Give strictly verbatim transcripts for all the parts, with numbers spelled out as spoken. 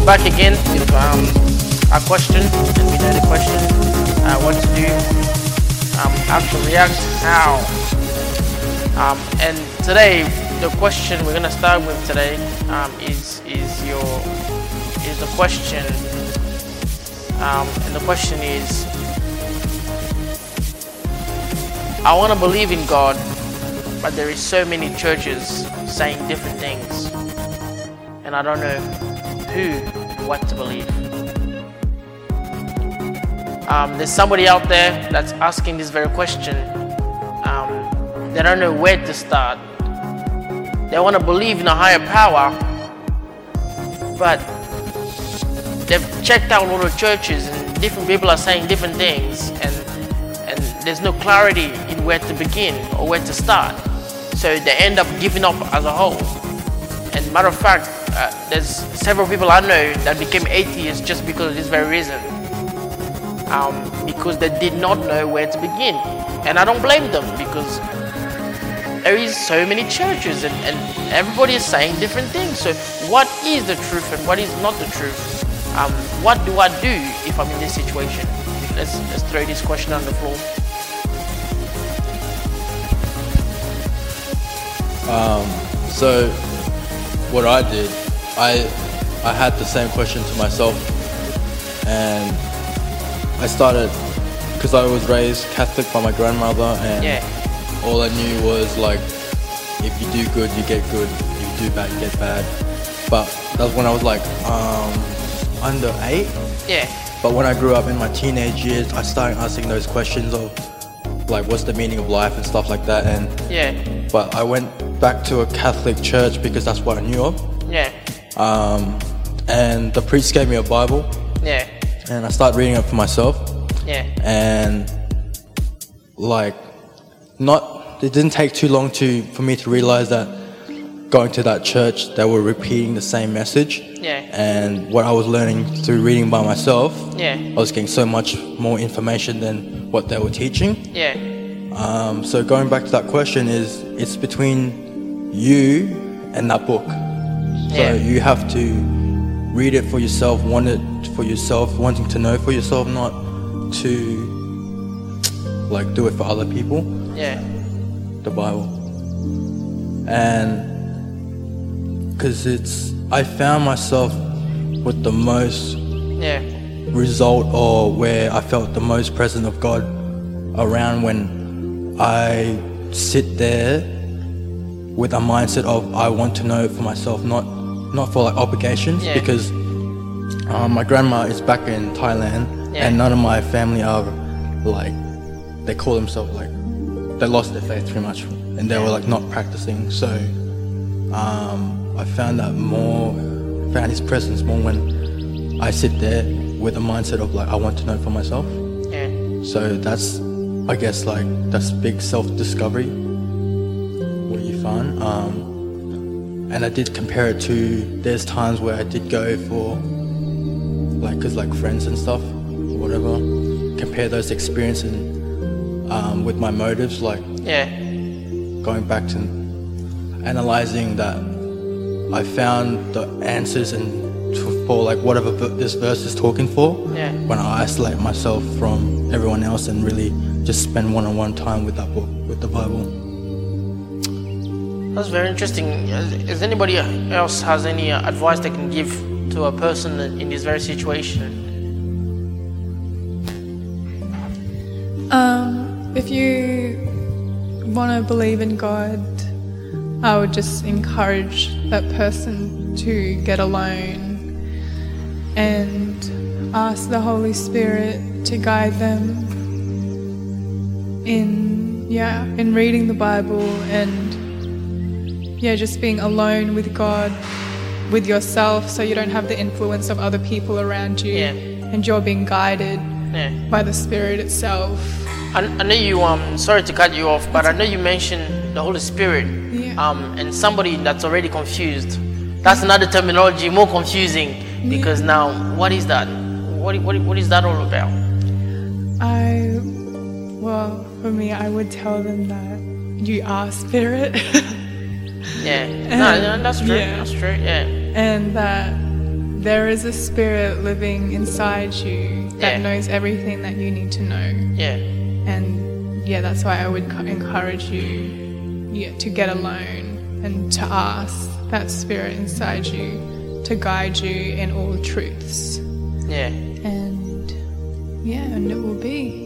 back again with um, a question, and we know the question, uh, what to do, um, how to react, how. Um, and today, the question we're gonna start with today um, is is your is the question, um, and the question is, I want to believe in God, but there is so many churches saying different things, and I don't know who, what to believe. Um, there's somebody out there that's asking this very question. Um, they don't know where to start. They want to believe in a higher power, but they've checked out all the churches and different people are saying different things, and and there's no clarity in where to begin or where to start. So they end up giving up as a whole. And matter of fact, uh, there's several people I know that became atheists just because of this very reason. Um, because they did not know where to begin. And I don't blame them, because there is so many churches and, and everybody is saying different things. So what is the truth and what is not the truth? Um, what do I do if I'm in this situation? Let's, let's throw this question on the floor. Um, so what I did, I I had the same question to myself, and I started, because I was raised Catholic by my grandmother, and Yeah. all I knew was like, if you do good, you get good, if you do bad, you get bad. But that was when I was like um, under eight. Yeah. But when I grew up in my teenage years, I started asking those questions of like, what's the meaning of life and stuff like that. And Yeah. but I went back to a Catholic church because that's what I knew of. Yeah. Um, and the priest gave me a Bible, Yeah. and I started reading it for myself. Yeah. And like, not it didn't take too long to for me to realize that going to that church, they were repeating the same message. Yeah. And what I was learning through reading by myself, Yeah. I was getting so much more information than what they were teaching. Yeah. Um, so going back to that question is, it's between you and that book. So Yeah. you have to read it for yourself, want it for yourself, wanting to know for yourself, not to like do it for other people. Yeah. The Bible. And because it's, I found myself with the most Yeah. result, or where I felt the most presence of God around when I sit there with a mindset of I want to know it for myself, not not for like obligations. Yeah. Because um, my grandma is back in Thailand, Yeah. and none of my family are like, they call themselves like, they lost their faith pretty much, and they were like not practicing. So um, I found that more, found his presence more when I sit there with a mindset of like, I want to know for myself. Yeah. So that's, I guess, like, that's big self-discovery, what you find. Um, and I did compare it to, there's times where I did go for, like, cause like friends and stuff, or whatever, compare those experiences um, with my motives, like Yeah. going back to analyzing that I found the answers and to, for like whatever this verse is talking for, Yeah. when I isolate myself from everyone else and really just spend one-on-one time with that book, with the Bible. That's very interesting. Is, is anybody else has any uh, advice they can give to a person in this very situation? Um, if you want to believe in God, I would just encourage that person to get alone and ask the Holy Spirit to guide them in, yeah, in reading the Bible, and yeah, just being alone with God, with yourself, so you don't have the influence of other people around you, Yeah. and you're being guided Yeah. by the Spirit itself. I, I know you, um, sorry to cut you off, but I know you mentioned the Holy Spirit. Yeah. Um, and somebody that's already confused. That's another terminology, more confusing, because now, what is that? What, what, what is that all about? I, well, for me, I would tell them that you are spirit. Yeah, no, no, that's true, yeah. that's true, yeah. And that there is a spirit living inside you that Yeah. knows everything that you need to know. Yeah. And yeah, that's why I would co- encourage you yeah, to get alone and to ask that spirit inside you to guide you in all truths. Yeah. And yeah, and it will be.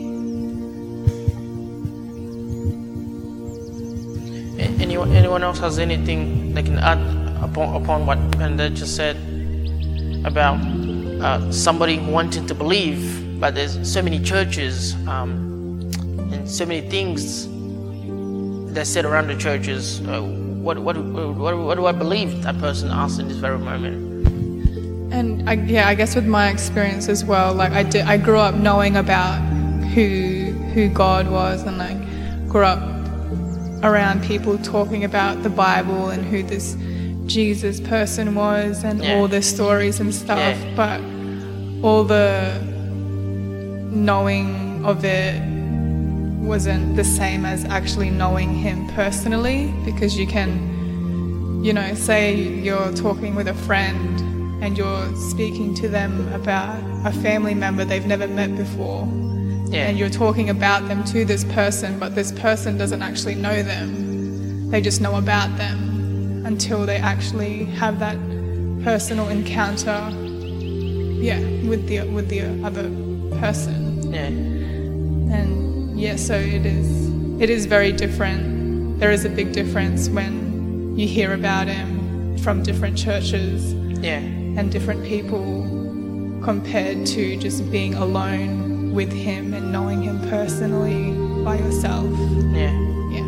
A- Anyone, anyone else has anything they can add upon, upon what Panda just said about uh, somebody wanting to believe, but there's so many churches um, and so many things that said around the churches. Uh, what, what, what, what do I believe? That person asked in this very moment. And I, yeah, I guess with my experience as well, like I did, I grew up knowing about who who God was, and like grew up around people talking about the Bible and who this Jesus person was, and Yeah. all the stories and stuff. Yeah. But all the knowing of it wasn't the same as actually knowing him personally, because you can, you know, say you're talking with a friend and you're speaking to them about a family member they've never met before. Yeah. And you're talking about them to this person, but this person doesn't actually know them. They just know about them until they actually have that personal encounter, yeah, with the with the other person. Yeah. And yeah, so it is it is very different. There is a big difference when you hear about him from different churches Yeah. and different people compared to just being alone with him and knowing him personally by yourself. Yeah. Yeah.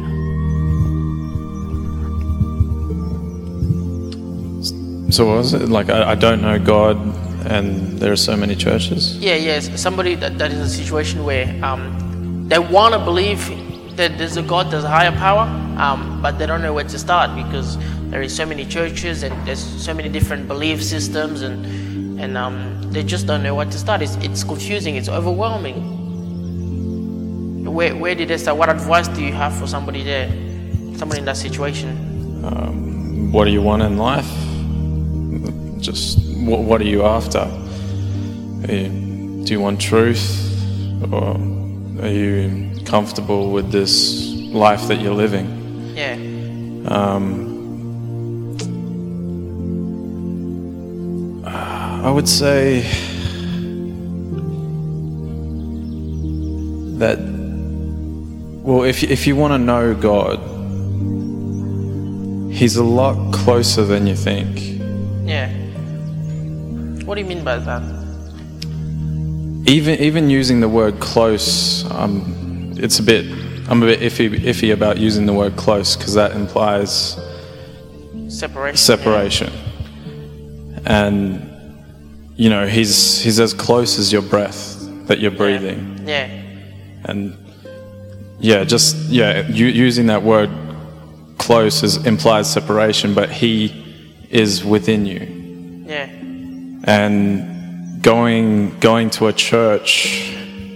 So what was it? Like, I, I don't know God, and there are so many churches. Yeah, yes. Somebody that, that is in a situation where um, they want to believe that there's a God, there's a higher power, um, but they don't know where to start because there is so many churches and there's so many different belief systems, and and um, they just don't know what to start. It's, it's confusing. It's overwhelming. Where where did they start? What advice do you have for somebody there, somebody in that situation? Um, what do you want in life? Just what, what are you after? Are you, do you want truth, or are you comfortable with this life that you're living? Yeah. Um, I would say that, well, if if you want to know God, He's a lot closer than you think. Yeah. What do you mean by that? Even even using the word close, um, it's a bit. I'm a bit iffy iffy about using the word close, because that implies Separation. separation. And you know, he's he's as close as your breath that you're breathing. Yeah. And yeah, just yeah, u- using that word close is implies separation, but he is within you. Yeah. And going going to a church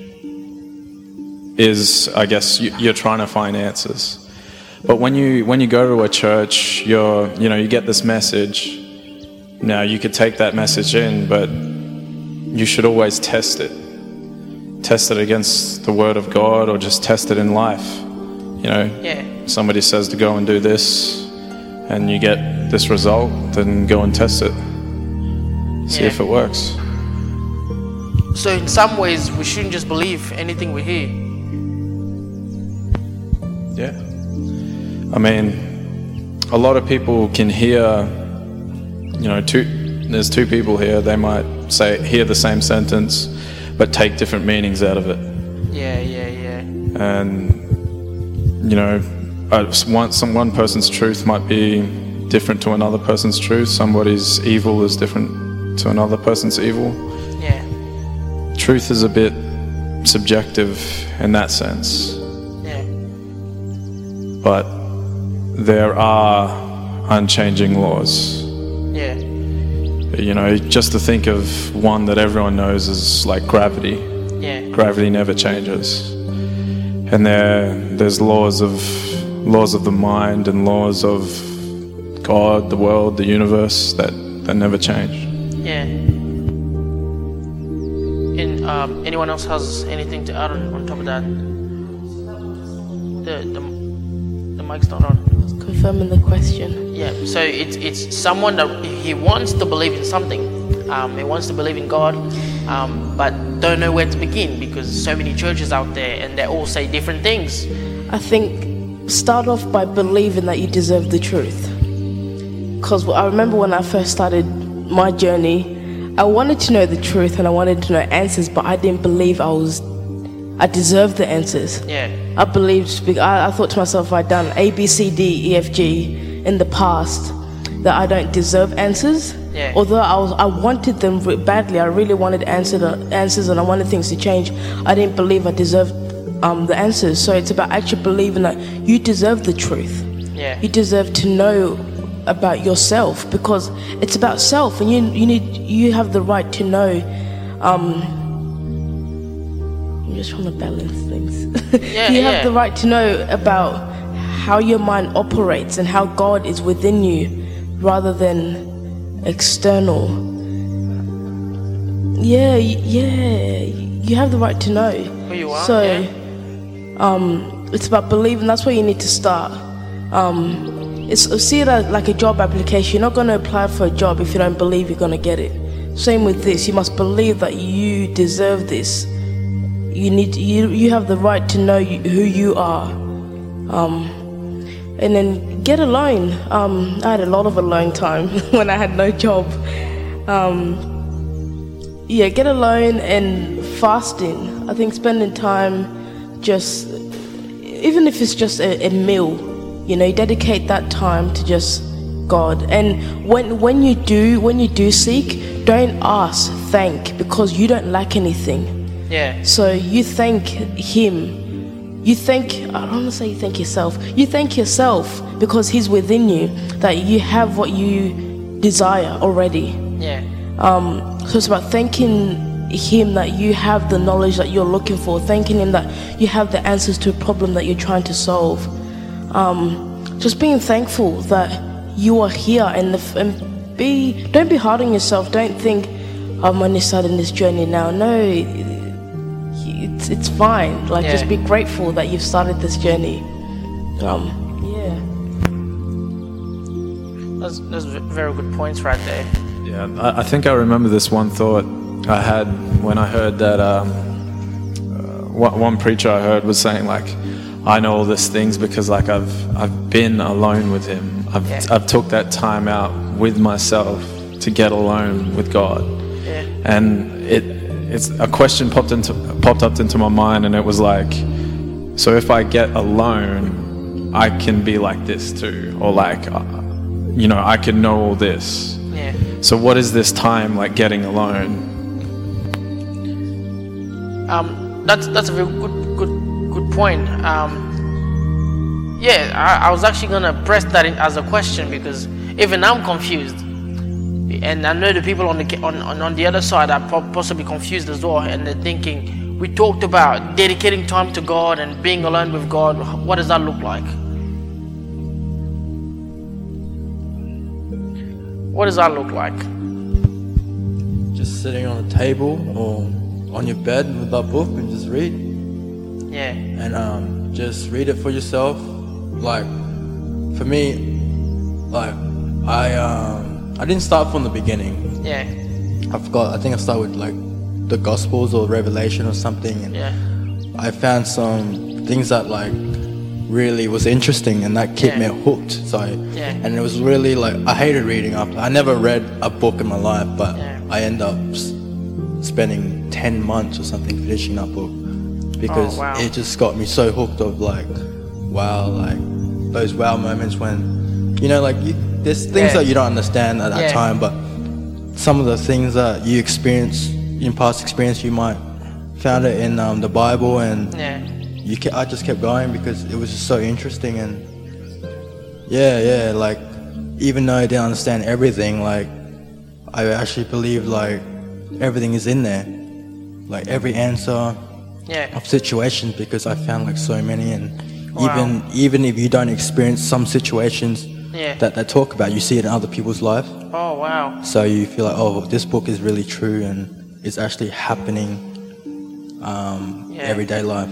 is, I guess, you, you're trying to find answers. But when you when you go to a church, you're you know you get this message. Now you could take that message in, but you should always test it. Test it against the Word of God, or just test it in life. You know, Yeah. somebody says to go and do this, and you get this result, then go and test it. See Yeah. if it works. So in some ways, we shouldn't just believe anything we hear. Yeah. I mean, a lot of people can hear, you know, two, there's two people here, they might say, hear the same sentence, but take different meanings out of it. Yeah, yeah, yeah. And, you know, uh, one, some, one person's truth might be different to another person's truth. Somebody's evil is different to another person's evil. Yeah. Truth is a bit subjective in that sense. Yeah. But there are unchanging laws. Yeah. You know, just to think of one that everyone knows is like gravity. Yeah. Gravity never changes. And there there's laws of laws of the mind and laws of God, the world, the universe that, that never change. Yeah. And um, anyone else has anything to add on, on top of that? The, the the mic's not on. Confirming the question. Yeah. So it's it's someone that he wants to believe in something. Um, he wants to believe in God, um, but don't know where to begin because so many churches out there and they all say different things. I think start off by believing that you deserve the truth. Because I remember when I first started my journey, I wanted to know the truth and I wanted to know answers, but I didn't believe I was, I deserved the answers. Yeah. I believed, I, I thought to myself, I'd done A, B, C, D, E, F, G in the past, that I don't deserve answers. Yeah. Although I was, I wanted them badly, I really wanted answer, answers and I wanted things to change, I didn't believe I deserved um, the answers. So it's about actually believing that you deserve the truth. Yeah. You deserve to know about yourself because it's about self, and you you need you have the right to know. Um, I'm just trying to balance things. Yeah, you yeah. have the right to know about how your mind operates and how God is within you, rather than external. Yeah, yeah. You have the right to know. Who you are. So, yeah. um, it's about believing. That's where you need to start. Um, It's, see it as like a job application. You're not going to apply for a job if you don't believe you're going to get it. Same with this. You must believe that you deserve this. You need you you have the right to know you, who you are. Um, and then get alone. Um, I had a lot of alone time when I had no job. Um, yeah, get alone and fasting. I think spending time just, even if it's just a, a meal, you know, dedicate that time to just God. And when when you do when you do seek, don't ask, thank, because you don't lack anything. Yeah. So you thank Him. You thank, I don't want to say you thank yourself. You thank yourself because He's within you, that you have what you desire already. Yeah. Um, so it's about thanking Him that you have the knowledge that you're looking for, thanking Him that you have the answers to a problem that you're trying to solve. Um, just being thankful that you are here, and, the, and be don't be hard on yourself. Don't think I'm only starting this journey now. No, it's it's fine. Like yeah. just be grateful that you've started this journey. Um, yeah, That's that's very good points right there. Yeah, I, I think I remember this one thought I had when I heard that um, uh, one preacher I heard was saying like, I know all these things because like I've I've been alone with Him. I've Yeah. I've took that time out with myself to get alone with God. Yeah. And it it's a question popped into popped up into my mind, and it was like, so if I get alone, I can be like this too, or like, uh, you know, I can know all this. Yeah. So what is this time like getting alone? Um, that's that's a very good good good point. Um, yeah, I, I was actually gonna press that in as a question because even I'm confused, and I know the people on the on on, on the other side are po- possibly confused as well, and they're thinking, we talked about dedicating time to God and being alone with God. What does that look like? What does that look like? Just sitting on a table or on your bed with that book and just read. Yeah. And um, just read it for yourself. Like, for me, like, I um, I didn't start from the beginning. Yeah. I forgot, I think I started with like the Gospels or Revelation or something. And Yeah. I found some things that like really was interesting and that kept Yeah. me hooked. So, I, Yeah. and it was really like, I hated reading up. I never read a book in my life, but Yeah. I end up s- spending ten months or something finishing that book because Oh, wow. it just got me so hooked of like, wow, like those wow moments when, you know, like you, there's things Yeah. that you don't understand at that Yeah. time, but some of the things that you experience in past experience, you might found it in um, the Bible, and Yeah. you ke- I just kept going because it was just so interesting. And yeah, yeah, like even though I didn't understand everything, like I actually believed like everything is in there, like every answer Yeah. of situations, because I found like so many. And Wow. even even if you don't experience some situations Yeah. that they talk about. You see it in other people's life. Oh, wow. So you feel like, oh, this book is really true and it's actually happening um, Yeah. everyday life.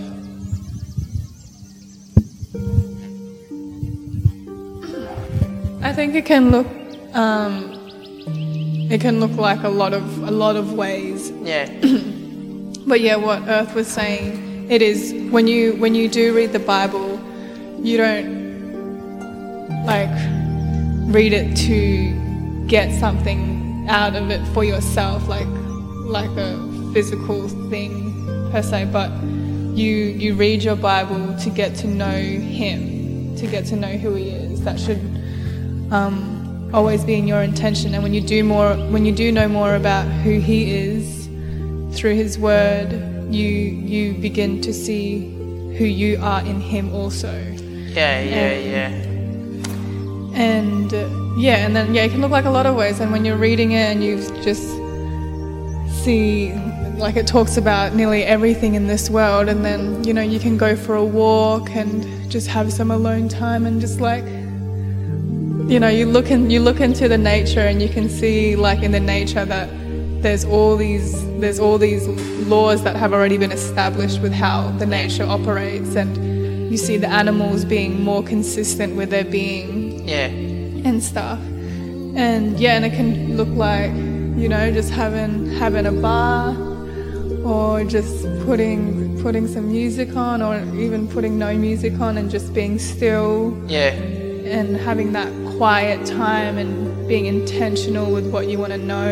I think it can look, um, it can look like a lot of a lot of ways. Yeah. But yeah, what Earth was saying, it is when you when you do read the Bible, you don't like read it to get something out of it for yourself, like like a physical thing per se, but you you read your Bible to get to know Him, to get to know who He is. That should um, always be in your intention. And when you do more, when you do know more about who He is through His Word, you you begin to see who you are in Him also. Yeah, yeah, yeah. And uh, yeah, and then yeah, it can look like a lot of ways. And when you're reading it and you just see, like it talks about nearly everything in this world, and then you know you can go for a walk and just have some alone time and just like, you know, you look in, you look into the nature and you can see like in the nature that there's all these there's all these laws that have already been established with how the nature operates, and you see the animals being more consistent with their being. Yeah. And stuff. And yeah, and it can look like, you know, just having having a bar, or just putting putting some music on, or even putting no music on and just being still. Yeah. And having that quiet time and being intentional with what you want to know.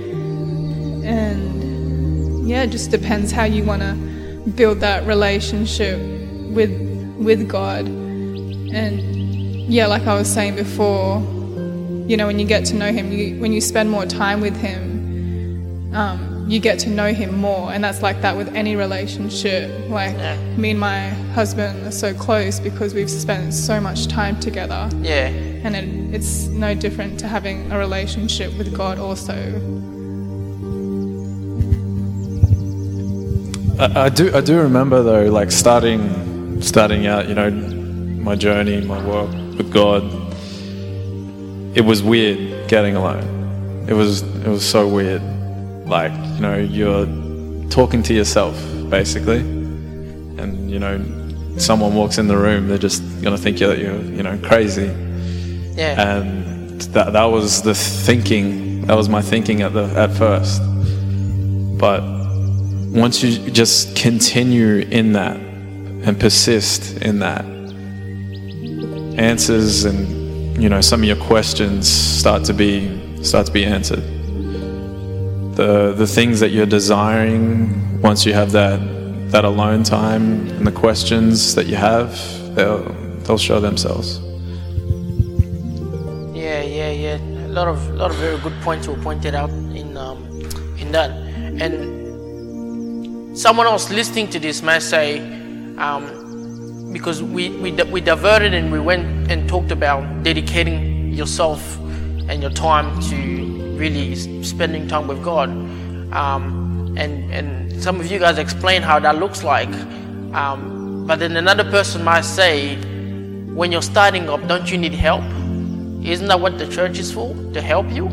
And yeah, it just depends how you want to build that relationship with with God. And yeah, like I was saying before, you know, when you get to know Him, you, when you spend more time with Him, um, you get to know Him more. And that's like that with any relationship. Like Yeah. me and my husband are so close because we've spent so much time together. Yeah. And it, it's no different to having a relationship with God also. I, I do I do remember though, like starting starting out, you know, my journey, my walk with God. It was weird getting alone. It was it was so weird. Like, you know, you're talking to yourself basically, and you know, someone walks in the room, they're just gonna think you're you're you know crazy. Yeah. And that that was the thinking. That was my thinking at the at first. But once you just continue in that and persist in that, answers and you know some of your questions start to be start to be answered. The the things that you're desiring, once you have that that alone time and the questions that you have, they'll they'll show themselves. Yeah, yeah, yeah. A lot of, lot of very good points were pointed out in, um, in that. And someone else listening to this might say, um, because we, we we diverted and we went and talked about dedicating yourself and your time to really spending time with God. Um, and and some of you guys explain how that looks like. Um, but then another person might say, when you're starting up, don't you need help? Isn't that what the church is for? To help you?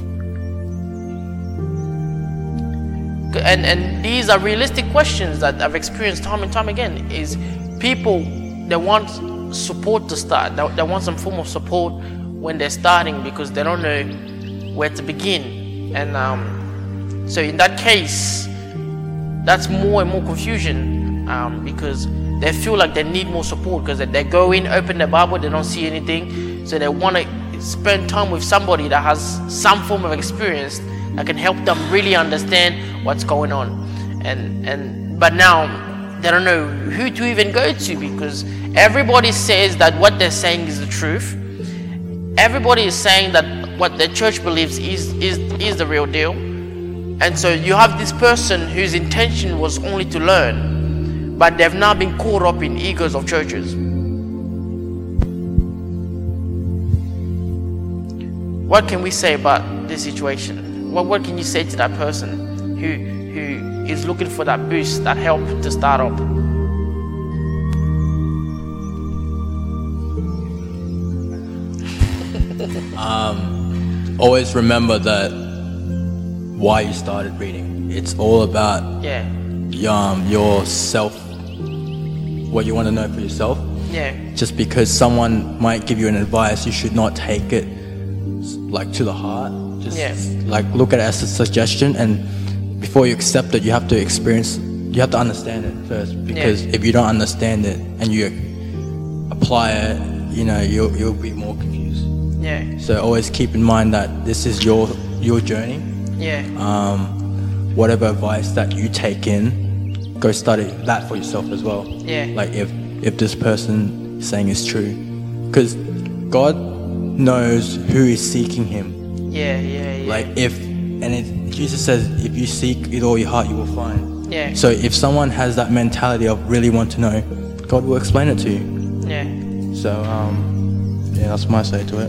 And and these are realistic questions that I've experienced time and time again. Is people, they want support to start. They, they want some form of support when they're starting because they don't know where to begin. And um, so in that case, that's more and more confusion um, because they feel like they need more support because they go in, open the Bible, they don't see anything. So they want to spend time with somebody that has some form of experience that can help them really understand what's going on. And and but now they don't know who to even go to because everybody says that what they're saying is the truth. Everybody is saying that what the church believes is is is the real deal. And so you have this person whose intention was only to learn, but they've now been caught up in egos of churches. What can we say about this situation? What what can you say to that person who who is looking for that boost, that help to start up? um, always remember that why you started reading. It's all about Yeah. um, yourself, what you want to know for yourself. Yeah. Just because someone might give you an advice, you should not take it like to the heart. Just Yeah. like look at it as a suggestion, and before you accept it, you have to experience, you have to understand it first. Because Yeah. if you don't understand it and you apply it, you know, you'll you'll be more confused. Yeah. So always keep in mind that this is your your journey. Yeah. Um, whatever advice that you take in, go study that for yourself as well. Yeah. Like if if this person is saying is true, because God knows who is seeking Him. Yeah. Yeah. Yeah. Like if and it, Jesus says, if you seek with all your heart, you will find. Yeah. So if someone has that mentality of really want to know, God will explain it to you. Yeah. So um, yeah, that's my say to it.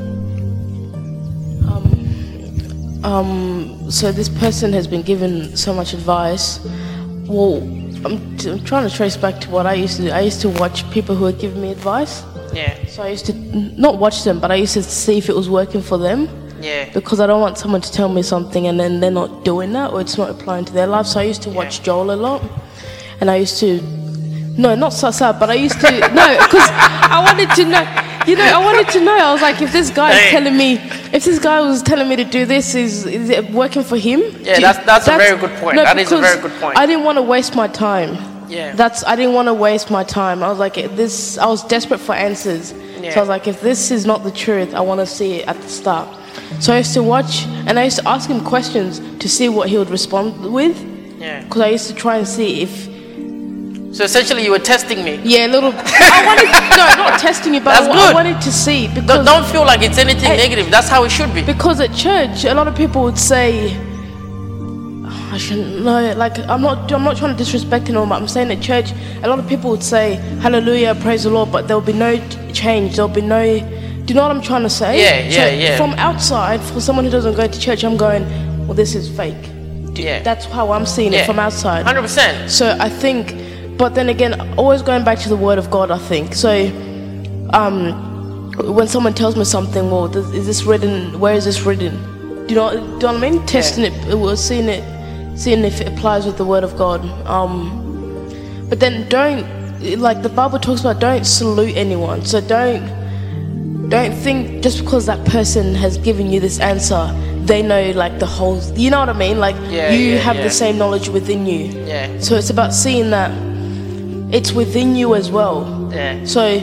Um, so this person has been given so much advice. Well, I'm, t- I'm trying to trace back to what I used to do. I used to watch people who were giving me advice. Yeah. So I used to not watch them, but I used to see if it was working for them. Yeah. Because I don't want someone to tell me something and then they're not doing that or it's not applying to their life. So I used to watch Yeah. Joel a lot, and I used to, no, not so sad, but I used to no, because I wanted to know. You know, I wanted to know. I was like, if this guy is Hey. telling me, if this guy was telling me to do this, is is it working for him? Yeah, Do- that's- that's a very good point. That is a because very good point. I didn't want to waste my time. Yeah. That's I didn't want to waste my time. I was like, this. I was desperate for answers. Yeah. So I was like, if this is not the truth, I want to see it at the start. So I used to watch and I used to ask him questions to see what he would respond with. Yeah. Because I used to try and see if, So essentially, you were testing me. yeah, a little. I wanted, no, not testing you, but That's I, wa- good. I wanted to see because Don't, don't feel like it's anything Hey. negative. That's how it should be. because at church, a lot of people would say, I shouldn't know. Like I'm not, I'm not trying to disrespect anyone, but I'm saying at church, a lot of people would say, Hallelujah, praise the Lord, but there will be no t- change. There will be no. Do you know what I'm trying to say? Yeah, so yeah, yeah. From outside, for someone who doesn't go to church, I'm going, well, this is fake. Yeah. That's how I'm seeing Yeah. it from outside. one hundred percent. So I think, but then again, always going back to the Word of God, I think. So um, when someone tells me something, well, does, is this written? Where is this written? Do you know, do you know what I mean? Testing it, we're seeing it, seeing if it applies with the Word of God. Um, but then don't, like the Bible talks about, don't salute anyone. So don't, don't think just because that person has given you this answer, they know like the whole. You know what I mean? Like Yeah, you yeah, have yeah. the same knowledge within you. Yeah. So it's about seeing that it's within you as well. Yeah. So,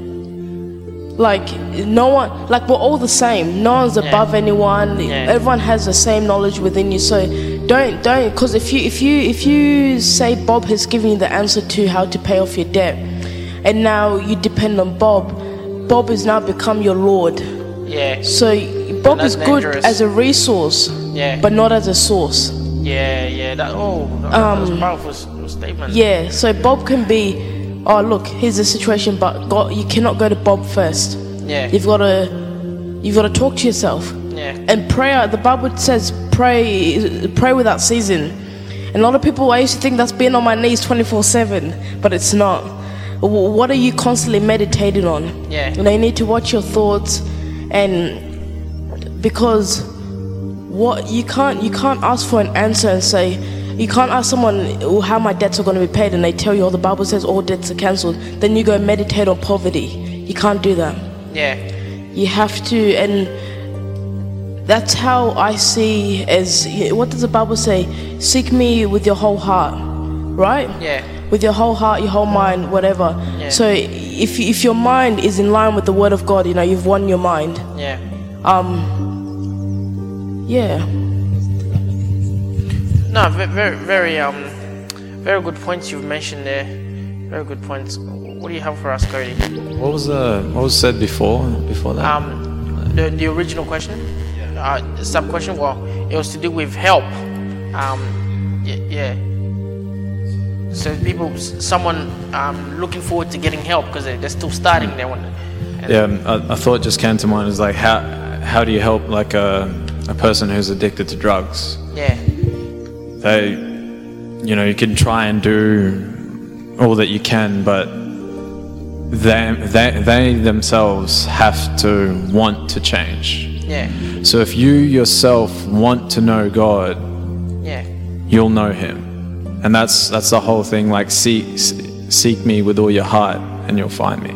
like, no one, like, we're all the same. No one's Yeah. above anyone. Yeah. Everyone has the same knowledge within you. So, don't, don't, because if you, if you, if you say Bob has given you the answer to how to pay off your debt, and now you depend on Bob, Bob has now become your Lord. Yeah. So, Bob That's is good dangerous. as a resource, Yeah. but not as a source. Yeah. Yeah. That. Oh. That, Um, that's a powerful s- statement. Yeah, so Bob can be, oh look, here's the situation, but God, you cannot go to Bob first. Yeah. You've got to, you've got to talk to yourself. Yeah. And prayer, the Bible says, pray, pray without ceasing. And a lot of people, I used to think that's being on my knees twenty-four seven, but it's not. Wh- What are you constantly meditating on? Yeah. You know, you need to watch your thoughts, and because what you can't, you can't ask for an answer and say. You can't ask someone oh, how my debts are going to be paid and they tell you, oh, the Bible says all debts are cancelled. Then you go meditate on poverty. You can't do that. Yeah. You have to, and that's how I see as, what does the Bible say? Seek me with your whole heart, right? Yeah. With your whole heart, your whole mind, whatever. Yeah. So if, if your mind is in line with the Word of God, you know, you've won your mind. Yeah. Um, yeah. No, ve- very, very, um, very good points you've mentioned there. Very good points. What do you have for us, Cody? What was uh, what was said before before that? Um, the the original question, uh, sub question. Well, it was to do with help. Um, yeah. yeah. So people, someone, um, looking forward to getting help because they, they're still starting. They want. Yeah, a, a thought just came to mind. Is like how how do you help like a a person who's addicted to drugs? Yeah. They, you know, you can try and do all that you can, but they, they, they themselves have to want to change. Yeah. So if you yourself want to know God, Yeah. you'll know Him. And that's that's the whole thing, like seek, seek me with all your heart and you'll find me.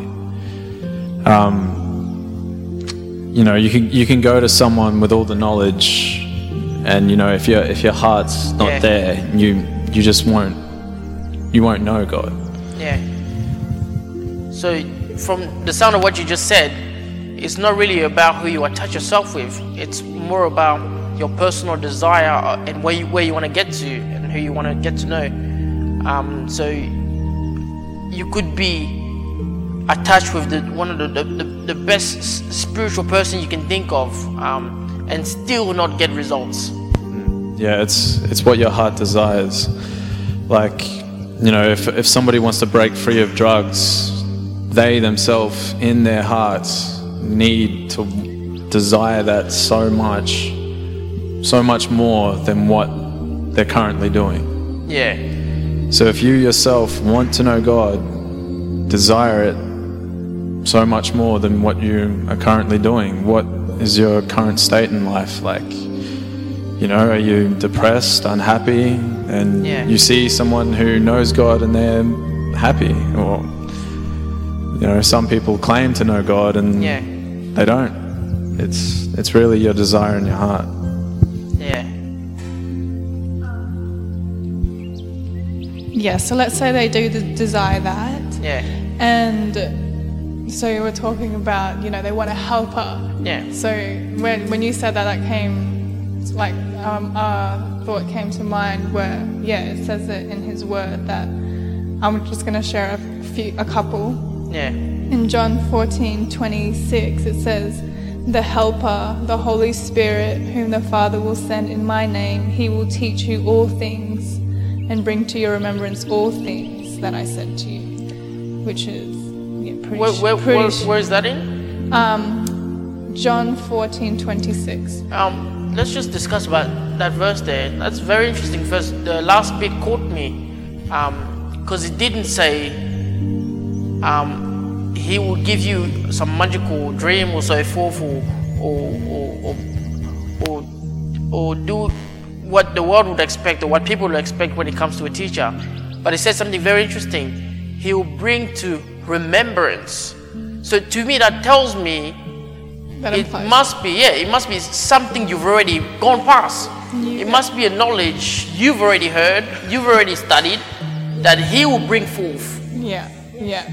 Um, you know, you can you can go to someone with all the knowledge, and you know, if your if your heart's not Yeah. there, you you just won't you won't know God. Yeah. So from the sound of what you just said, it's not really about who you attach yourself with. It's more about your personal desire and where you where you want to get to and who you want to get to know. Um, so you could be attached with the one of the the, the, the best s- spiritual person you can think of, um, and still not get results. Yeah, it's it's what your heart desires. Like, you know, if if somebody wants to break free of drugs, they themselves in their hearts need to desire that so much, so much more than what they're currently doing. Yeah. So if you yourself want to know God, desire it so much more than what you are currently doing. What is your current state in life like? You know, are you depressed, unhappy, and Yeah. you see someone who knows God and they're happy? Or, you know, some people claim to know God and Yeah. they don't. It's it's really your desire in your heart. Yeah. Yeah, so let's say they do d- desire that. Yeah. And so you were talking about, you know, they want a helper. Yeah. So when when you said that, that came, like, um, uh, thought came to mind where, yeah, it says it in His Word that I'm just going to share a few, a couple. Yeah. In John fourteen twenty-six, it says, "The Helper, the Holy Spirit, whom the Father will send in my name, He will teach you all things and bring to your remembrance all things that I said to you," which is yeah, pretty. Where, where, pretty where, sh- where is that in? um, John fourteen twenty-six. Um, let's just discuss about that verse there. That's very interesting. First, the last bit caught me, because it didn't say um, He will give you some magical dream or so forth, or or or, or, or, or do what the world would expect or what people would expect when it comes to a teacher. But it says something very interesting. He will bring to remembrance. So to me, that tells me That it implies- must be, yeah, it must be something you've already gone past. It must be a knowledge you've already heard, you've already studied, that He will bring forth. Yeah, yeah.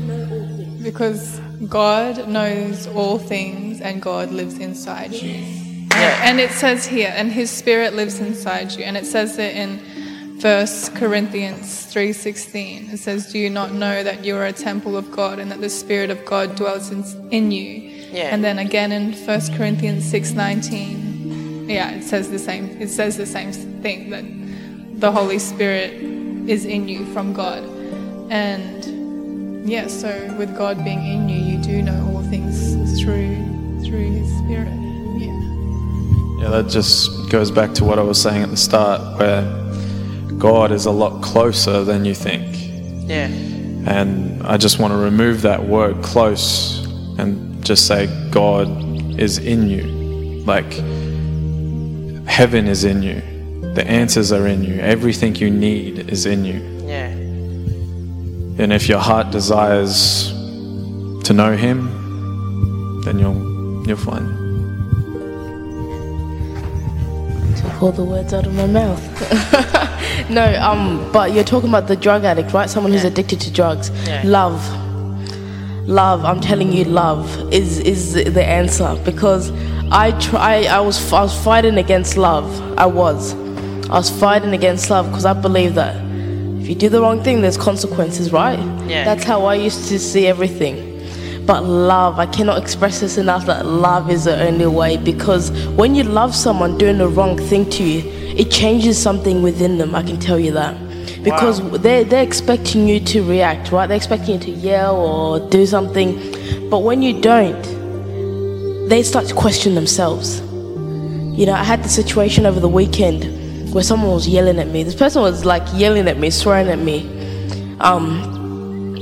Because God knows all things and God lives inside you. Yeah. And it says here, and His Spirit lives inside you. And it says it in First Corinthians three sixteen. It says, "Do you not know that you are a temple of God and that the Spirit of God dwells in, in you?" Yeah. And then again in First Corinthians six nineteen, yeah, it says the same. It says the same thing, that the Holy Spirit is in you from God. And yeah, so with God being in you, you do know all things through through His Spirit. Yeah. Yeah, that just goes back to what I was saying at the start, where God is a lot closer than you think. Yeah. And I just want to remove that word close and just say God is in you. Like, heaven is in you. The answers are in you. Everything you need is in you. Yeah. And if your heart desires to know Him, then you'll you'll find Him. Took all the words out of my mouth. No, um, but you're talking about the drug addict, right? Someone who's Yeah. addicted to drugs. Yeah. Love. Love, I'm telling you, love is is the answer, because I try. I was I was fighting against love. I was, I was fighting against love because I believe that if you do the wrong thing, there's consequences, right? Yeah. That's how I used to see everything. But love, I cannot express this enough, that love is the only way, because when you love someone doing the wrong thing to you, it changes something within them. I can tell you that. Because Wow. they're, they're expecting you to react, right? They're expecting you to yell or do something. But when you don't, they start to question themselves. You know, I had the situation over the weekend where someone was yelling at me. This person was like yelling at me, swearing at me. Um,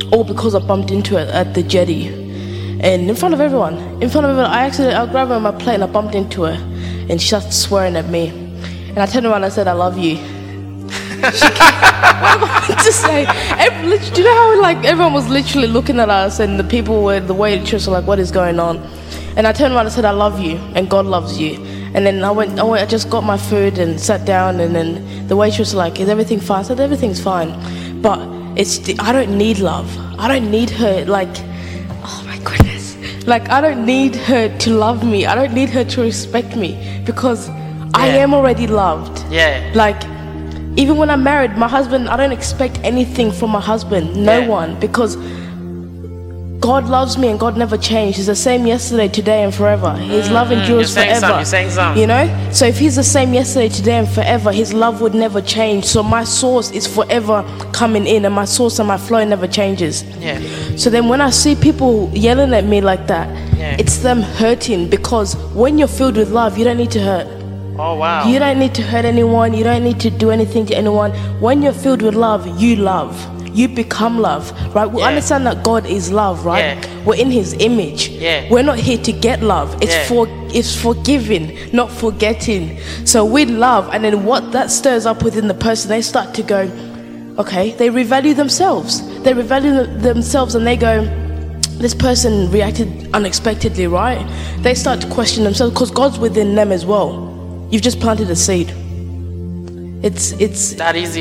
all because I bumped into it at the jetty, and in front of everyone, in front of everyone, I actually I grabbed her on my plate and I bumped into her, and she started swearing at me, and I turned around and I said, "I love you." She came to say, every, do you know how like everyone was literally looking at us, and the people were the waitress were like, "What is going on?" And I turned around and said, "I love you, and God loves you." And then I went, I went, I just got my food and sat down, and then the waitress was like, "Is everything fine?" I said, "Everything's fine," but it's I don't need love. I don't need her. Like, oh my goodness, like I don't need her to love me. I don't need her to respect me because yeah. I am already loved. Yeah. Like. Even when I'm married, my husband, I don't expect anything from my husband, no yeah. one, because God loves me and God never changed. He's the same yesterday, today, and forever. His mm, love endures you're forever. Some, you're saying some. You know? So if he's the same yesterday, today, and forever, his love would never change. So my source is forever coming in, and my source and my flow never changes. Yeah. So then when I see people yelling at me like that, yeah. it's them hurting, because when you're filled with love, you don't need to hurt. Oh wow. You don't need to hurt anyone. You don't need to do anything to anyone. When you're filled with love, you love. You become love, right? We yeah. understand that God is love, right? Yeah. We're in His image. Yeah. We're not here to get love. It's yeah. for it's forgiving, not forgetting. So we love, and then what that stirs up within the person, they start to go, okay, they revalue themselves. They revalue themselves, and they go, this person reacted unexpectedly, right? They start to question themselves because God's within them as well. You've just planted a seed. It's it's that easy.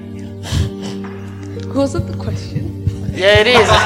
Was that the question? Yeah, it is.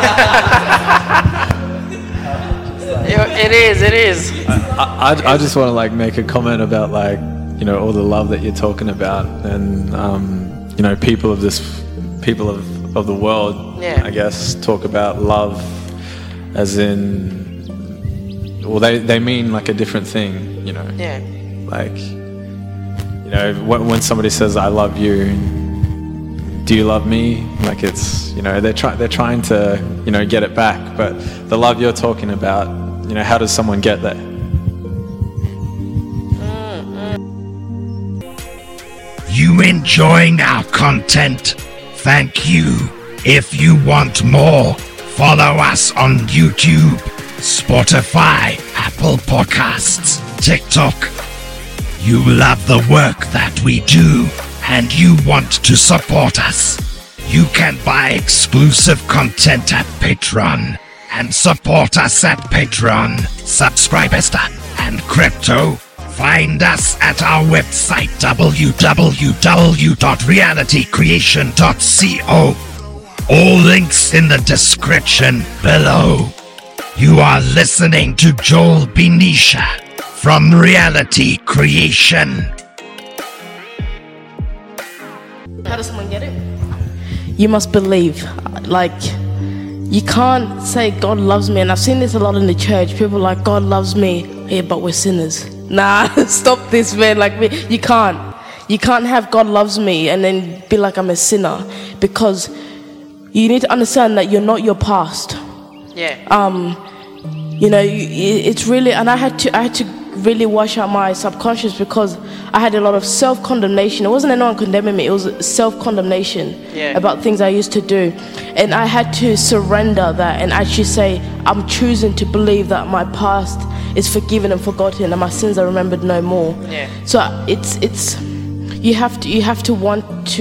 it is. It is. I, I, I just want to like make a comment about like you know all the love that you're talking about, and um, you know people of this people of, of the world. Yeah. I guess talk about love as in, well, they they mean like a different thing. You know. Yeah. Like, you know, when somebody says "I love you," do you love me? Like it's, you know, they're trying they're trying to, you know, get it back. But the love you're talking about, you know, how does someone get there? You enjoying our content? Thank you. If you want more, follow us on YouTube, Spotify, Apple Podcasts, TikTok. You love the work that we do and you want to support us. You can buy exclusive content at Patreon and support us at Patreon. Subscribesta and Crypto. Find us at our website w w w dot reality creation dot co. All links in the description below. You are listening to Joel Benisha from Reality Creation. How does someone get it? You must believe. Like, you can't say God loves me. And I've seen this a lot in the church. People are like, God loves me. Yeah, but we're sinners. Nah, stop this, man. Like, you can't. You can't have God loves me and then be like I'm a sinner. Because you need to understand that you're not your past. Yeah. Um, you know, it's really, and I had to, I had to really wash out my subconscious because I had a lot of self-condemnation. It wasn't anyone condemning me, it was self-condemnation yeah. about things I used to do. And I had to surrender that and actually say, I'm choosing to believe that my past is forgiven and forgotten and my sins are remembered no more. Yeah. So it's, it's, you have to, you have to want to,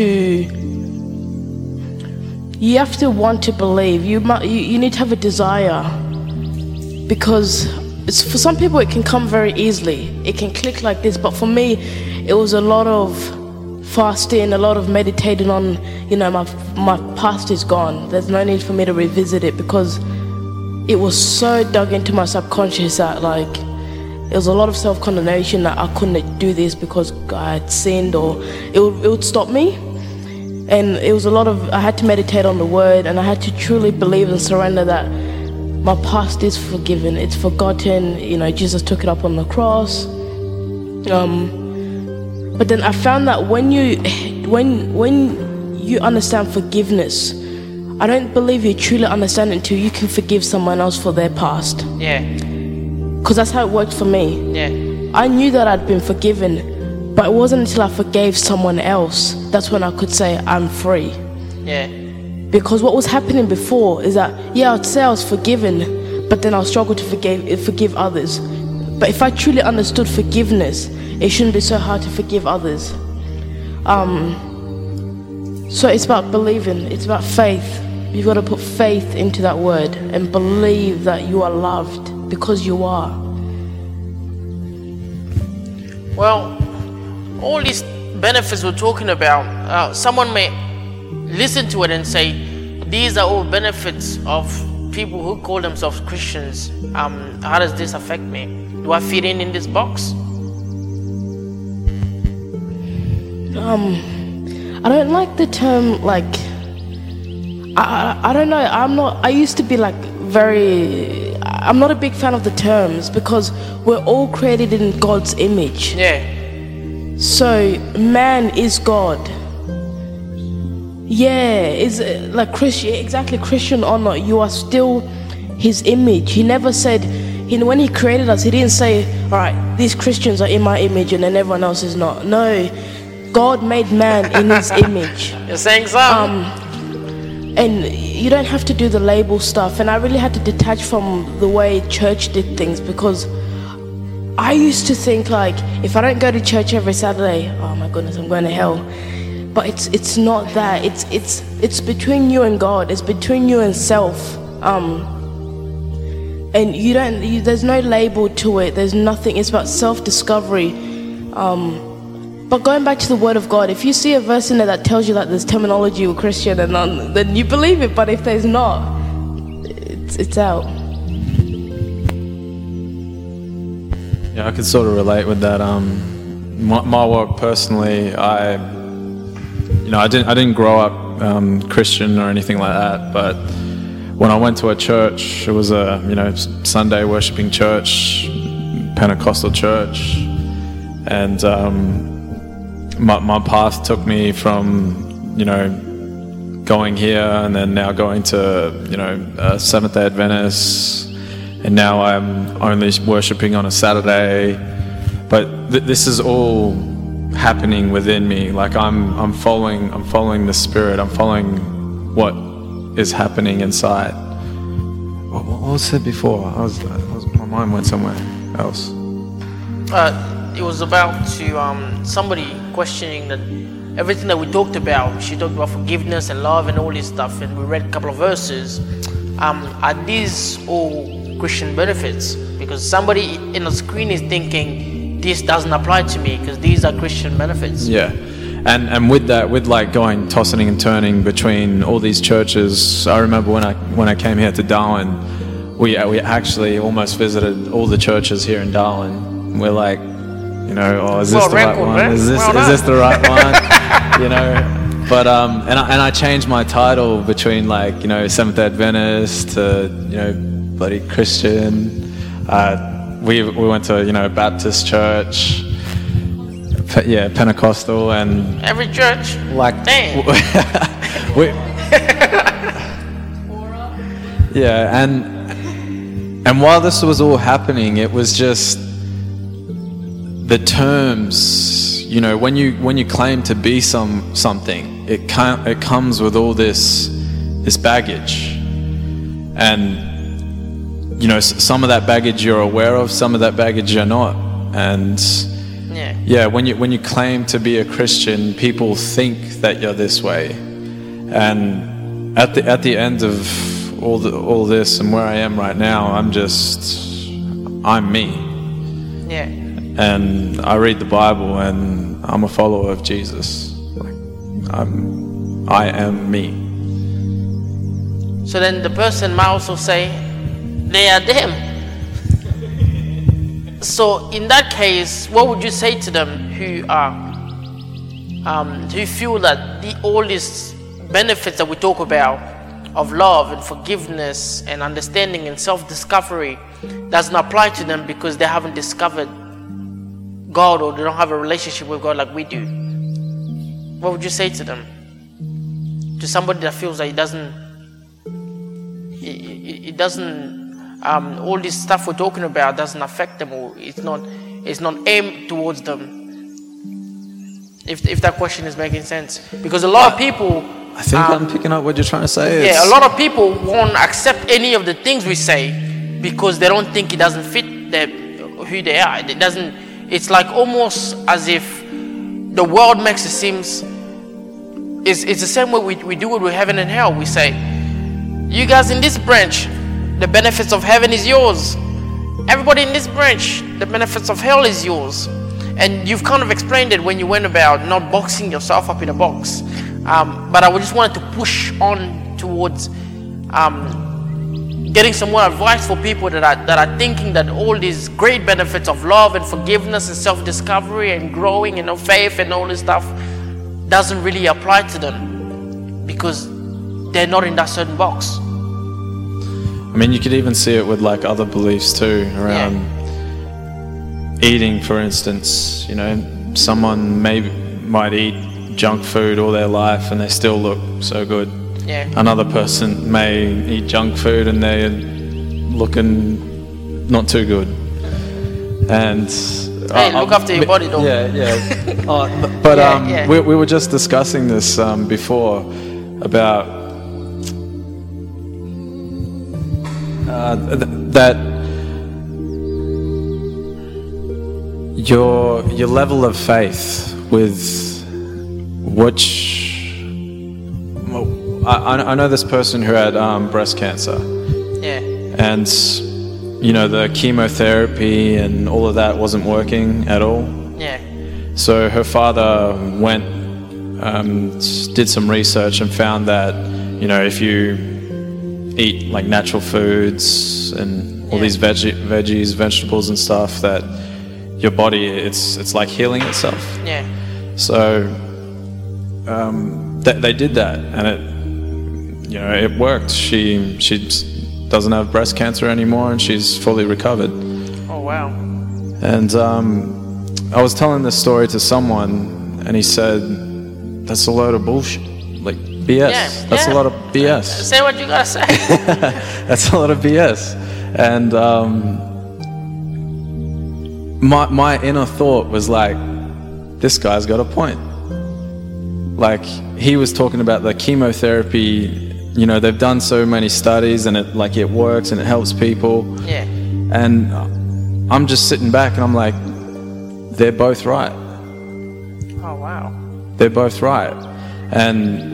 you have to want to believe. You, you, you need to have a desire, because it's, for some people it can come very easily. It can click like this, but for me, it was a lot of fasting, a lot of meditating on, you know, my my past is gone. There's no need for me to revisit it because it was so dug into my subconscious that like it was a lot of self-condemnation that I couldn't do this because I had sinned, or it would, it would stop me. And it was a lot of, I had to meditate on the word, and I had to truly believe and surrender that my past is forgiven, it's forgotten. You know, Jesus took it up on the cross. Um, but then I found that when you, when when you understand forgiveness, I don't believe you truly understand it until you can forgive someone else for their past. Yeah. Because that's how it worked for me. Yeah. I knew that I'd been forgiven, but it wasn't until I forgave someone else that's when I could say I'm free. Yeah. Because what was happening before is that, yeah, I'd say I was forgiven, but then I'll struggle to forgive, forgive others. But if I truly understood forgiveness, it shouldn't be so hard to forgive others. Um, so it's about believing, it's about faith. You've got to put faith into that word and believe that you are loved because you are. Well, all these benefits we're talking about, uh, someone may listen to it and say, these are all benefits of people who call themselves Christians. Um, how does this affect me? Do I fit in in this box? Um, I don't like the term, like, I, I, I don't know, I'm not, I used to be like very, I'm not a big fan of the terms because we're all created in God's image. Yeah. So, man is God. Yeah, is like Christian, exactly, Christian or not, you are still his image. He never said, he, when he created us, he didn't say, all right, these Christians are in my image and then everyone else is not. No, God made man in his image. You're saying something? Um, and you don't have to do the label stuff. And I really had to detach from the way church did things because I used to think like, if I don't go to church every Saturday, oh my goodness, I'm going to hell. But it's it's not that. It's it's it's between you and God. It's between you and self. Um, and you don't. You, there's no label to it. There's nothing. It's about self-discovery. Um, but going back to the Word of God, if you see a verse in there that tells you that there's terminology with Christian, and then, then you believe it. But if there's not, it's it's out. Yeah, I could sort of relate with that. Um, my, my work personally, I, you know, I didn't, I didn't grow up um, Christian or anything like that. But when I went to a church, it was a, you know, Sunday worshiping church, Pentecostal church, and um, my my path took me from, you know, going here and then now going to, you know, uh, Seventh-day Adventist. And now I'm only worshipping on a Saturday, but th- this is all happening within me. Like I'm, I'm following, I'm following the Spirit. I'm following what is happening inside. What, what was said before? I was, I was, my mind went somewhere else. Uh, it was about to um, somebody questioning that everything that we talked about. She talked about forgiveness and love and all this stuff, and we read a couple of verses. Um, are these all Christian benefits? Because somebody in the screen is thinking this doesn't apply to me because these are Christian benefits. Yeah, and and with that, with like going tossing and turning between all these churches, I remember when I when I came here to Darwin, we we actually almost visited all the churches here in Darwin. We're like, you know, oh, is this well, the record, right one? Man. Is this well is this the right one? You know. But um, and I and I changed my title between like, you know, Seventh-day Adventist to, you know, bloody Christian. Uh, we we went to, you know, Baptist church, Pe- yeah, Pentecostal, and every church. Like, damn. we, yeah, and and while this was all happening, it was just the terms. You know, when you when you claim to be some something, it can, it comes with all this this baggage, and you know, some of that baggage you're aware of, some of that baggage you're not, and yeah, yeah, when you when you claim to be a Christian, people think that you're this way, and at the at the end of all the, all this and where I am right now, I'm just I'm me. Yeah. And I read the Bible, and I'm a follower of Jesus. Like, I'm, I am me. So then the person might also say, they are them. So in that case, what would you say to them who are, um, who feel that the, all these benefits that we talk about of love and forgiveness and understanding and self-discovery doesn't apply to them because they haven't discovered God, or they don't have a relationship with God like we do? What would you say to them? To somebody that feels that it doesn't, it, it, it doesn't, um, all this stuff we're talking about doesn't affect them, or it's not, it's not aimed towards them. If if that question is making sense, because a lot of people I think Um, I'm picking up what you're trying to say. Yeah, It's- a lot of people won't accept any of the things we say because they don't think it doesn't fit their, who they are. It doesn't. It's like almost as if the world makes it seem. It's, it's the same way we, we do it with heaven and hell. We say, you guys in this branch, the benefits of heaven is yours. Everybody in this branch, the benefits of hell is yours. And you've kind of explained it when you went about not boxing yourself up in a box. Um, but I would just wanted to push on towards um, getting some more advice for people that are, that are thinking that all these great benefits of love and forgiveness and self-discovery and growing and faith and all this stuff doesn't really apply to them because they're not in that certain box. I mean, you could even see it with like other beliefs too, around eating, for instance. You know, someone may might eat junk food all their life and they still look so good. Yeah. Another person may eat junk food and they're looking not too good. And Hey, look after your body, though. Yeah, yeah. uh, but Yeah, um, yeah. We, we were just discussing this um, before about uh, th- that your your level of faith with which well, I, I know this person who had um, breast cancer, Yeah. and you know the chemotherapy and all of that wasn't working at all. Yeah. So her father went, um, s- did some research and found that, you know, if you eat like natural foods and all Yeah. these veggie, veggies, vegetables and stuff, that your body, it's it's like healing itself. Yeah. So um, th- they did that, and it, you know, it worked. She she s- doesn't have breast cancer anymore, and she's fully recovered. Oh, wow. And um, I was telling this story to someone, and he said, "That's a load of bullshit, like B S. Yeah, That's yeah. a lot of B S. Say what you gotta say. That's a lot of B S." And um, my my inner thought was like, "This guy's got a point." Like he was talking about the chemotherapy. You know, they've done so many studies, and it like it works and it helps people. Yeah. And I'm just sitting back and I'm like, they're both right. Oh, wow. They're both right. And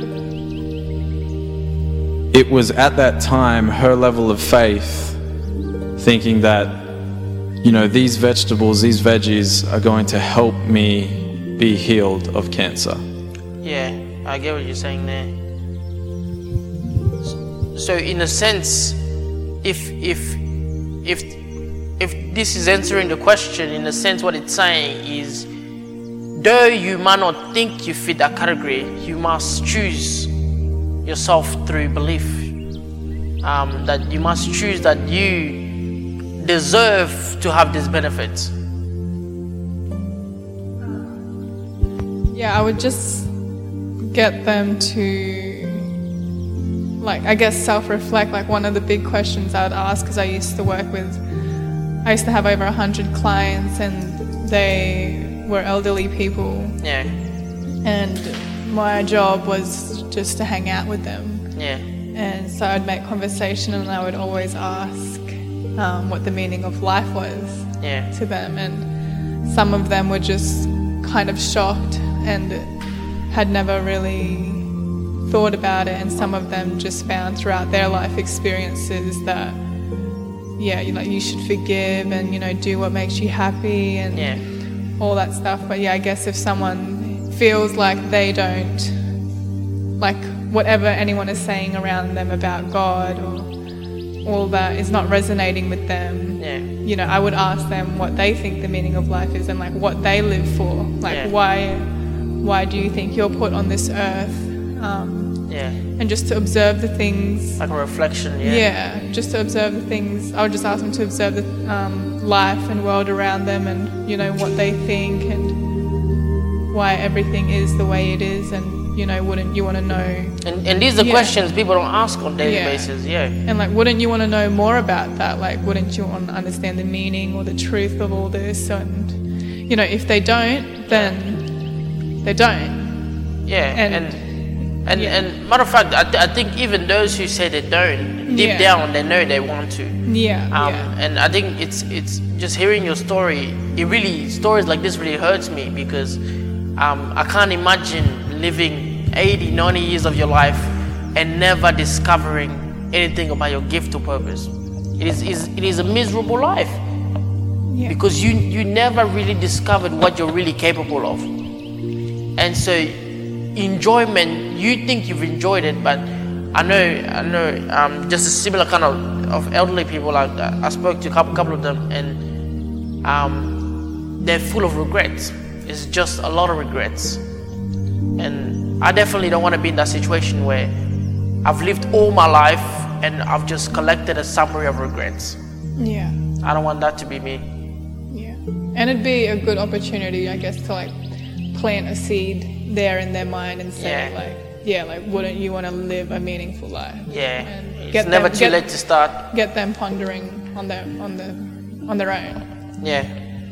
it was at that time her level of faith, thinking that, you know, these vegetables, these veggies are going to help me be healed of cancer. Yeah, I get what you're saying there. So, in a sense, if if if if this is answering the question, in a sense, what it's saying is, though you might not think you fit that category, you must choose yourself through belief. Um, that you must choose that you deserve to have these benefits. Yeah, I would just get them to, like, I guess self-reflect. Like, one of the big questions I would ask, because I used to work with, I used to have over one hundred clients, and they were elderly people, Yeah, and my job was just to hang out with them. yeah, And so I'd make conversation, and I would always ask um, what the meaning of life was yeah, to them. And some of them were just kind of shocked and had never really thought about it. And some of them just found throughout their life experiences that, yeah, you know, you should forgive and, you know, do what makes you happy and yeah, all that stuff. But yeah, I guess if someone feels like they don't, like whatever anyone is saying around them about God or all that is not resonating with them, yeah, you know, I would ask them what they think the meaning of life is and like what they live for. Like Yeah. why why do you think you're put on this earth? Um, yeah. and just to observe the things. Like a reflection, yeah. Yeah, just to observe the things. I would just ask them to observe the um, life and world around them, and you know what they think and why everything is the way it is, and you know, wouldn't you want to know? And, and these are Yeah. questions people don't ask on a daily Yeah. basis, yeah. And like, wouldn't you want to know more about that? Like, wouldn't you want to understand the meaning or the truth of all this? And you know, if they don't, then they don't. Yeah, And, and And Yeah. and matter of fact, I, th- I think even those who say they don't, deep Yeah. down they know they want to. Yeah, Um, yeah. And I think it's it's just hearing your story. It really stories like this really hurts me because um, I can't imagine living eighty, ninety years of your life and never discovering anything about your gift or purpose. It is, is it is a miserable life Yeah. because you you never really discovered what you're really capable of. And so enjoyment, you think you've enjoyed it, but I know I know um, just a similar kind of, of elderly people. I, I spoke to a couple, couple of them, and um, they're full of regrets. It's just a lot of regrets. And I definitely don't want to be in that situation where I've lived all my life and I've just collected a summary of regrets. Yeah. I don't want that to be me. Yeah. And it'd be a good opportunity, I guess, to like plant a seed there in their mind and say, Yeah. like, yeah, like, wouldn't you want to live a meaningful life? Yeah, And it's get never them- too get- late to start. Get them pondering on their on the on their own. Yeah,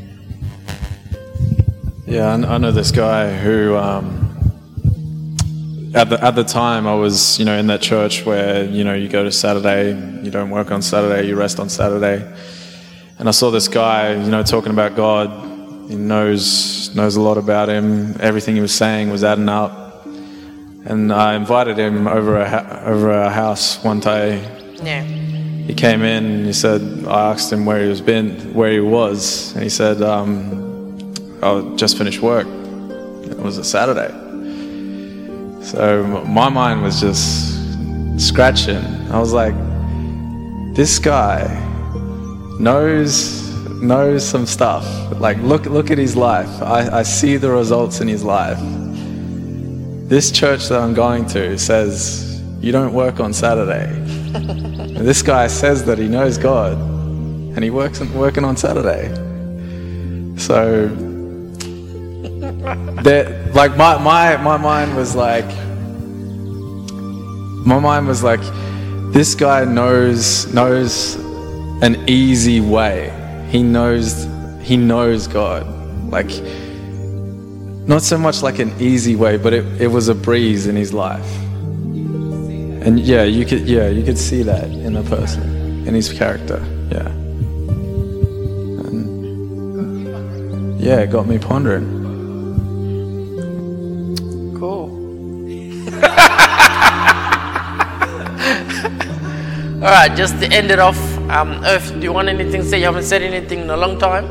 Yeah, I, I know this guy who, um, at the at the time, I was, you know, in that church where, you know, you go to Saturday, you don't work on Saturday, you rest on Saturday, and I saw this guy, you know, talking about God. He knows knows a lot about him. Everything he was saying was adding up, and I invited him over a ha- over our house one day. yeah, He came in and he said, I asked him where he was been, where he was, and he said, um, I just finished work. It was a Saturday. So m- my mind was just scratching. I was like, this guy knows knows some stuff. Like, look look at his life. I, I see the results in his life. This church that I'm going to says you don't work on Saturday. And this guy says that he knows God, and he works working on Saturday. So, that, like my, my my mind was like, my mind was like, this guy knows knows an easy way. He knows he knows God, like not so much like an easy way, but it, it was a breeze in his life. And yeah, you could yeah, you could see that in the person, in his character. Yeah. And yeah, it got me pondering. cool. All right, just to end it off, um, Earth, do you want anything to say? You haven't said anything in a long time.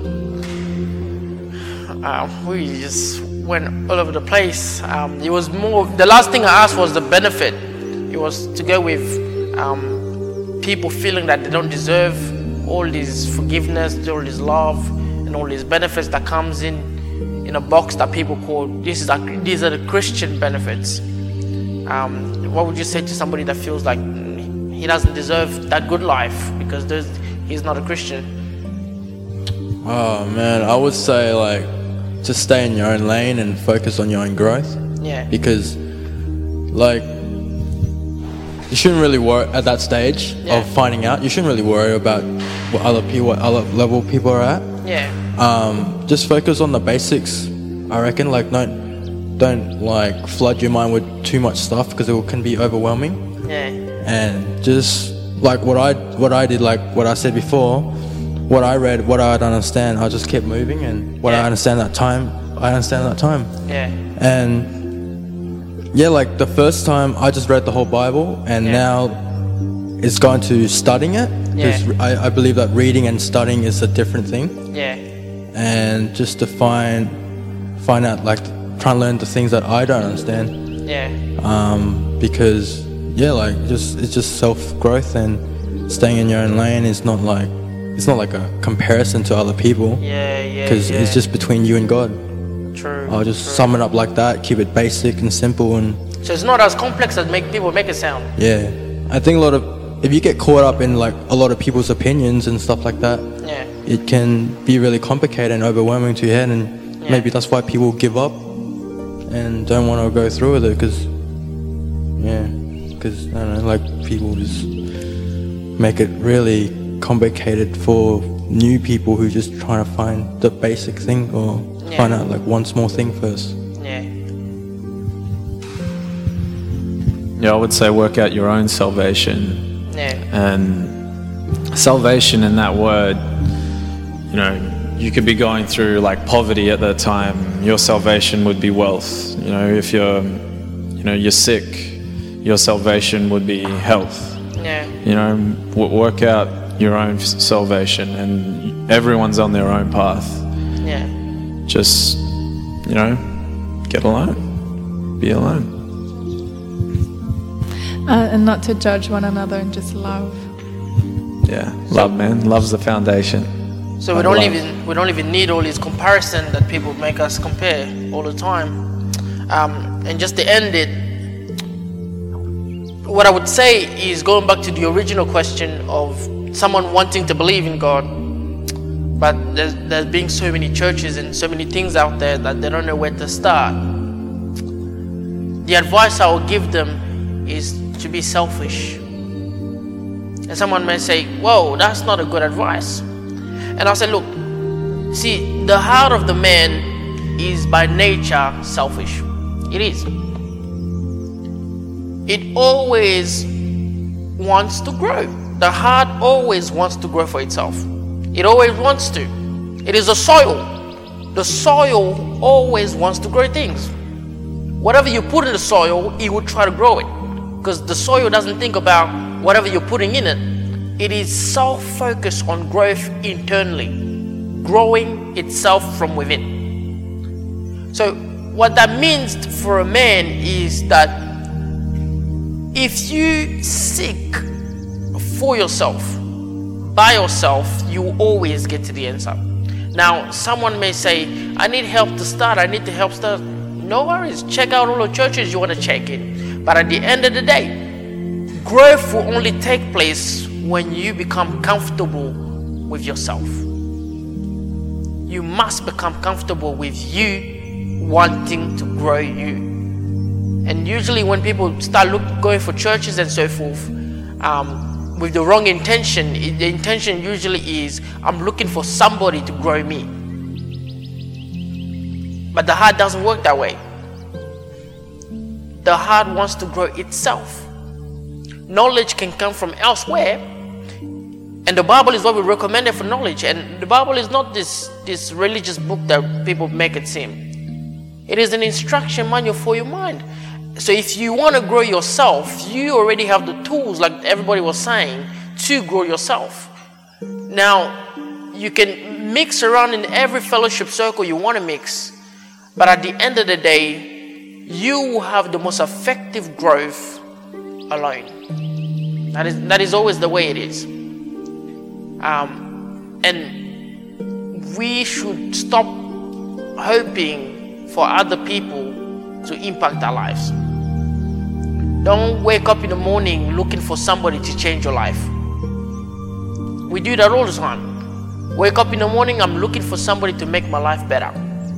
Uh, we just went all over the place. Um, it was more. The last thing I asked was the benefit. It was to go with um, people feeling that they don't deserve all this forgiveness, all this love, and all these benefits that comes in in a box that people call this is a, these are the Christian benefits. Um, what would you say to somebody that feels like mm, he doesn't deserve that good life because there's, he's not a Christian? Oh man, I would say like just stay in your own lane and focus on your own growth. Yeah. Because like you shouldn't really worry at that stage Yeah. of finding out. You shouldn't really worry about what other people, what other level people are at. Yeah. Um, just focus on the basics. I reckon. Like don't don't like flood your mind with too much stuff because it can be overwhelming. Yeah. And just like what I what I did, like what I said before, what I read, what I don't understand, I just kept moving, and what Yeah. I understand that time, I understand that time. Yeah. And yeah, like the first time I just read the whole Bible, and Yeah. now it's going to studying it, because Yeah. I, I believe that reading and studying is a different thing. Yeah. And just to find find out, like try and learn the things that I don't understand. Yeah. Um, because yeah, like just it's just self growth, and staying in your own lane is not like it's not like a comparison to other people, Yeah. Yeah. because yeah. it's just between you and God. true. I'll just true. sum it up like that, keep it basic and simple, and So it's not as complex as make people make it sound. yeah, I think a lot of if you get caught up in like a lot of people's opinions and stuff like that, Yeah. it can be really complicated and overwhelming to your head, and Yeah. maybe that's why people give up and don't want to go through with it, because yeah, because I don't know, like people just make it really complicated for new people who just trying to find the basic thing, or Yeah. find out like one small thing first. Yeah. yeah, I would say work out your own salvation. Yeah. And salvation in that word, you know, you could be going through like poverty at that time. Your salvation would be wealth. You know, if you're, you know, you're sick, your salvation would be health. Yeah. You know, w- work out your own s- salvation, and everyone's on their own path. Yeah. Just, you know, get alone, be alone. Uh, and not to judge one another and just love. Yeah, love, man. Love's the foundation. So we Of don't love. even we don't even need all these comparison that people make us compare all the time. Um, and just to end it, what I would say is going back to the original question of someone wanting to believe in God, but there's, there's being so many churches and so many things out there that they don't know where to start. The advice I will give them is to be selfish. And someone may say, whoa, that's not a good advice. And I'll say, look, see, the heart of the man is by nature selfish. It is. It always wants to grow. The heart always wants to grow for itself. It always wants to. It is the soil. The soil always wants to grow things. Whatever you put in the soil, it will try to grow it. Because the soil doesn't think about whatever you're putting in it. It is self-focused on growth internally, growing itself from within. So what that means for a man is that if you seek for yourself, by yourself, you will always get to the answer. Now, someone may say, I need help to start, I need to help start. No worries, check out all the churches you want to check in. But at the end of the day, growth will only take place when you become comfortable with yourself. You must become comfortable with you wanting to grow you. And usually when people start look, going for churches and so forth, um, with the wrong intention, the intention usually is, I'm looking for somebody to grow me. But the heart doesn't work that way. The heart wants to grow itself. Knowledge can come from elsewhere, and the Bible is what we recommended for knowledge. And the Bible is not this, this religious book that people make it seem. It is an instruction manual for your mind. So if you want to grow yourself, you already have the tools, like everybody was saying, to grow yourself. Now, you can mix around in every fellowship circle you want to mix, but at the end of the day, you will have the most effective growth alone. That is, that is always the way it is. Um, and we should stop hoping for other people to impact our lives. Don't wake up in the morning looking for somebody to change your life. We do that all the time. Wake up in the morning, I'm looking for somebody to make my life better.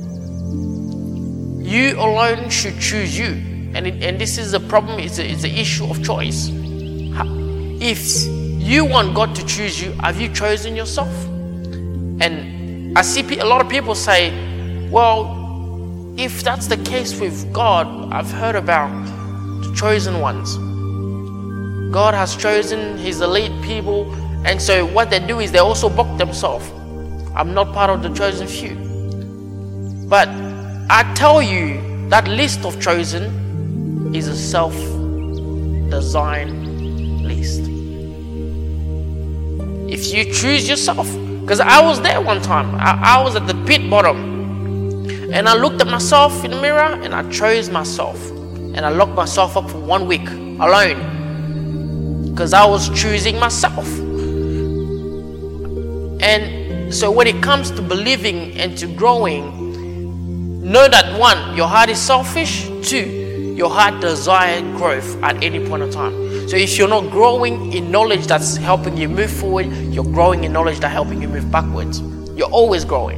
You alone should choose you. And, it, and this is a problem, it's a, it's an issue of choice. If you want God to choose you, have you chosen yourself? And I see a lot of people say, well, if that's the case with God, I've heard about the chosen ones. God has chosen his elite people, and so what they do is they also book themselves. I'm not part of the chosen few. But I tell you, that list of chosen is a self-designed list. If you choose yourself, because I was there one time, I, I was at the pit bottom, and I looked at myself in the mirror and I chose myself, and I locked myself up for one week alone because I was choosing myself. And so when it comes to believing and to growing, know that one, your heart is selfish. Two, your heart desires growth at any point in time. So if you're not growing in knowledge that's helping you move forward, you're growing in knowledge that's helping you move backwards. You're always growing.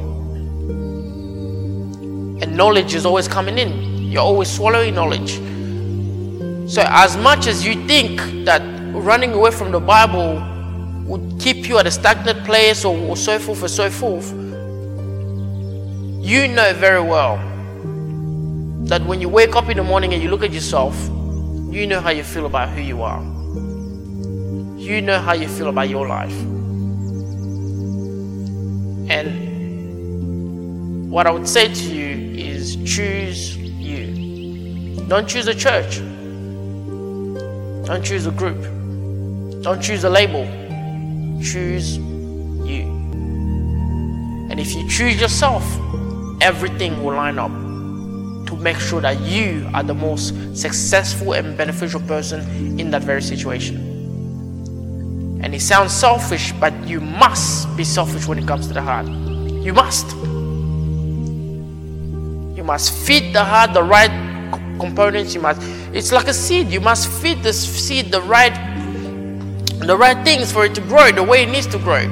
And knowledge is always coming in. You're always swallowing knowledge. So as much as you think that running away from the Bible would keep you at a stagnant place or, or so forth or so forth, you know very well that when you wake up in the morning and you look at yourself, You know how you feel about who you are. You know how you feel about your life. And what I would say to you is choose you. Don't choose a church. Don't choose a group. Don't choose a label. Choose you. And if you choose yourself, everything will line up to make sure that you are the most successful and beneficial person in that very situation. And it sounds selfish, but you must be selfish when it comes to the heart. You must. You must feed the heart the right components. You must. It's like a seed. You must feed this seed the right, the right things for it to grow the way it needs to grow.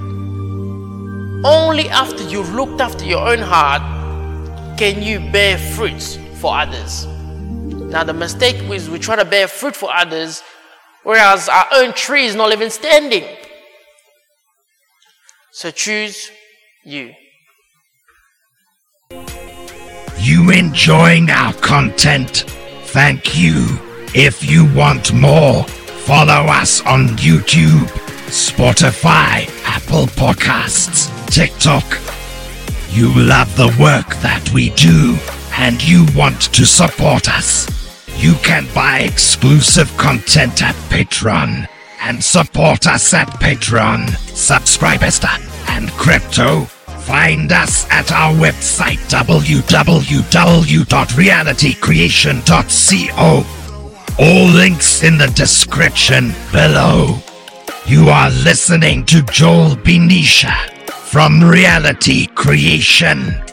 Only after you've looked after your own heart can you bear fruits for others. Now the mistake is we try to bear fruit for others, whereas our own tree is not even standing. So choose you. You enjoying our content? Thank you. If you want more, follow us on YouTube, Spotify, Apple Podcasts, TikTok. You love the work that we do and you want to support us. You can buy exclusive content at Patreon and support us at Patreon. Subscribester and crypto. Find us at our website w w w dot reality creation dot co. All links in the description below. You are listening to Joel Benisha from Reality Creation.